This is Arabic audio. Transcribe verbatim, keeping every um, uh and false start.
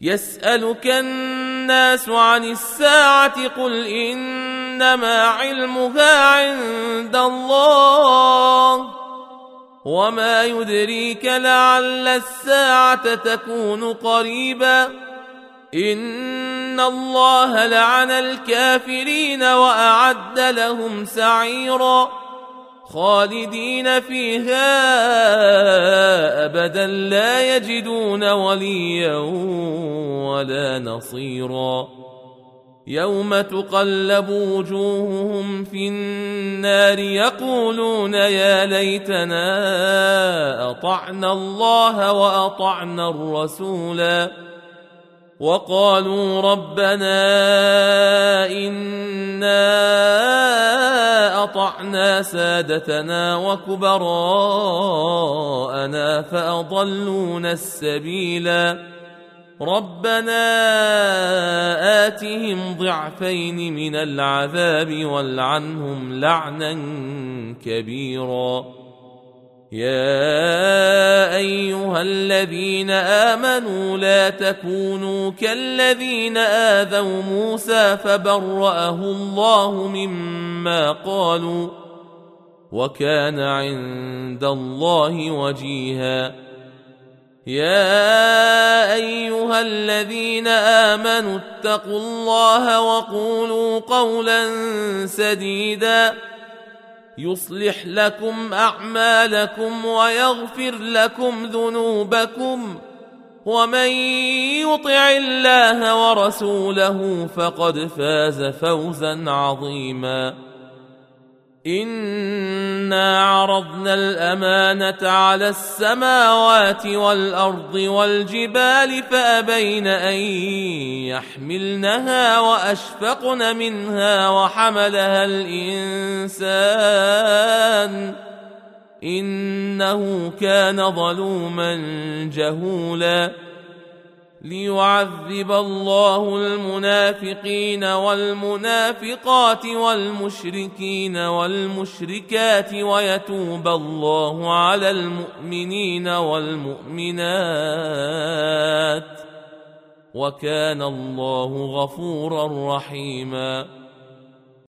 يسألك الناس عن الساعة قل إنما علمها عند الله وما يدريك لعل الساعة تكون قريبا إن الله لعن الكافرين وأعد لهم سعيرا خالدين فيها أبدا لا يجدون وليا ولا نصيرا يوم تقلب وجوههم في النار يقولون يا ليتنا أطعنا الله وأطعنا الرسولا وقالوا ربنا إنا أطعنا سادتنا وكبراءنا فأضلونا السبيلا ربنا آتهم ضعفين من العذاب والعنهم لعنا كبيرا يا أيها الذين آمنوا لا تكونوا كالذين آذوا موسى فبرأه الله مما قالوا وكان عند الله وجيها يا أيها الذين آمنوا اتقوا الله وقولوا قولا سديدا يصلح لكم أعمالكم ويغفر لكم ذنوبكم ومن يطع الله ورسوله فقد فاز فوزا عظيما إنا عرضنا الأمانة على السماوات والأرض والجبال فأبين أن يحملنها وأشفقن منها وحملها الإنسان إنه كان ظلوما جهولا ليعذب الله المنافقين والمنافقات والمشركين والمشركات ويتوب الله على المؤمنين والمؤمنات وكان الله غفورا رحيما